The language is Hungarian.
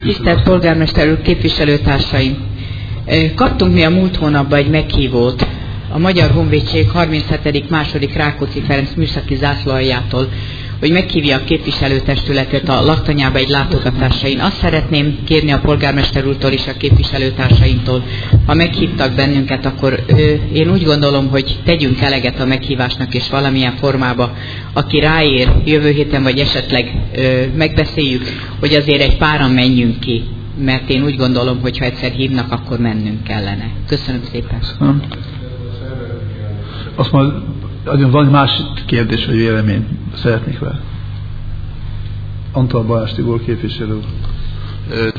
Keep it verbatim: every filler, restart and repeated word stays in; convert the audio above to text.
Tisztelt polgármester úr, képviselőtársaim! Kaptunk mi a múlt hónapban egy meghívót a Magyar Honvédség harminchetedik második Rákóczi Ferenc műszaki zászlóaljától, hogy meghívja a képviselőtestületet a laktanyába egy látogatásra. Én azt szeretném kérni a polgármester úrtól és a képviselőtársaimtól, ha meghívtak bennünket, akkor ö, én úgy gondolom, hogy tegyünk eleget a meghívásnak, és valamilyen formába, aki ráér jövő héten, vagy esetleg ö, megbeszéljük, hogy azért egy páran menjünk ki, mert én úgy gondolom, hogy ha egyszer hívnak, akkor mennünk kellene. Köszönöm szépen. Köszönöm. Azt majd van egy másik kérdés, vagy vélemény szeretnék vele. Antal Balázs Tibor képviselő.